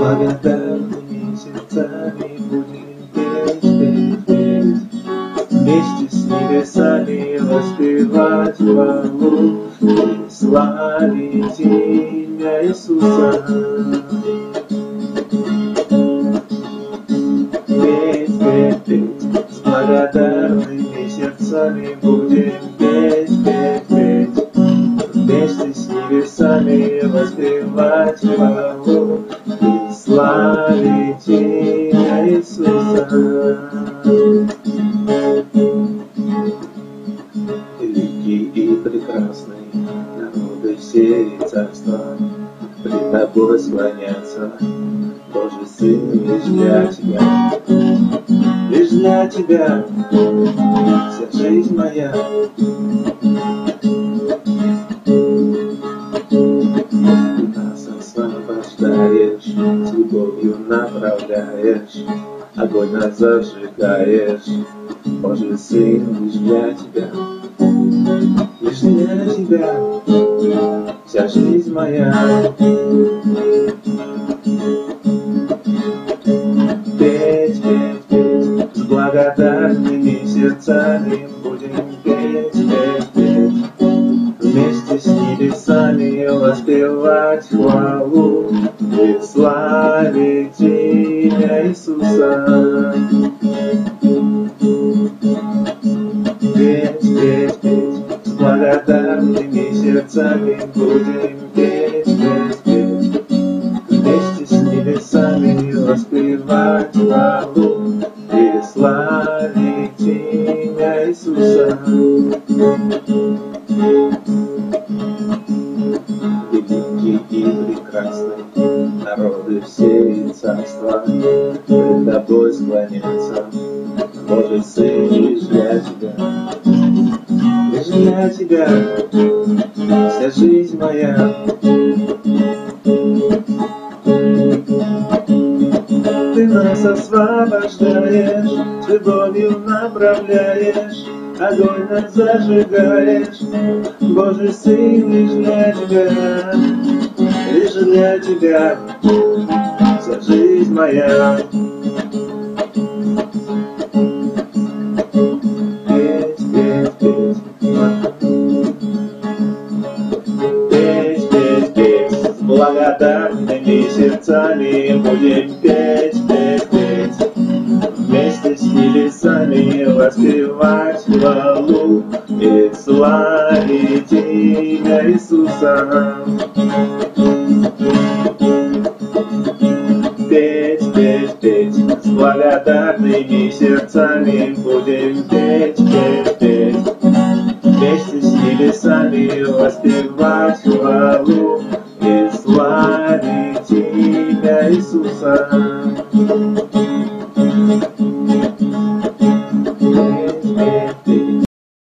благодарными сердцами будем петь, петь, петь. Вместе с небесами воспевать хвалу и славить имя Иисуса. Петь, петь, петь, с благодарными сердцами будем петь, петь, петь. Вместе с небесами воспевать хвалу и славить имя Иисуса. Великий и прекрасный, народы все и царства пред тобой склонятся, Божий Сын, лишь для тебя, лишь для тебя вся жизнь моя. Ты нас освобождаешь, с любовью направляешь, огонь нас зажигаешь, Божий Сын, лишь для тебя, лишь для тебя вся жизнь моя. Петь, петь, петь, с благодарными сердцами будем петь, петь, петь. Вместе с небесами воспевать хвалу и славить имя Иисуса. Петь, петь, петь, с благодарными сердцами будем петь, петь, петь. Вместе с небесами воспевать хвалу и славить имя Иисуса. Великий и прекрасный, народы все и царства пред тобой склонятся, Божий Сын, лишь для тебя, лишь для тебя вся жизнь моя. Ты нас освобождаешь, с любовью направляешь, огонь нас зажигаешь, Божий Сын, лишь для тебя, лишь для тебя вся жизнь моя. Петь, петь, петь, петь, петь, петь, с благодарными сердцами будем петь, петь, петь. Вместе с небесами воспевать хвалу и славить имя Иисуса. Петь, петь, петь, с благодарными сердцами будем петь, петь, петь. Вместе с небесами воспевать хвалу и славить имя Иисуса.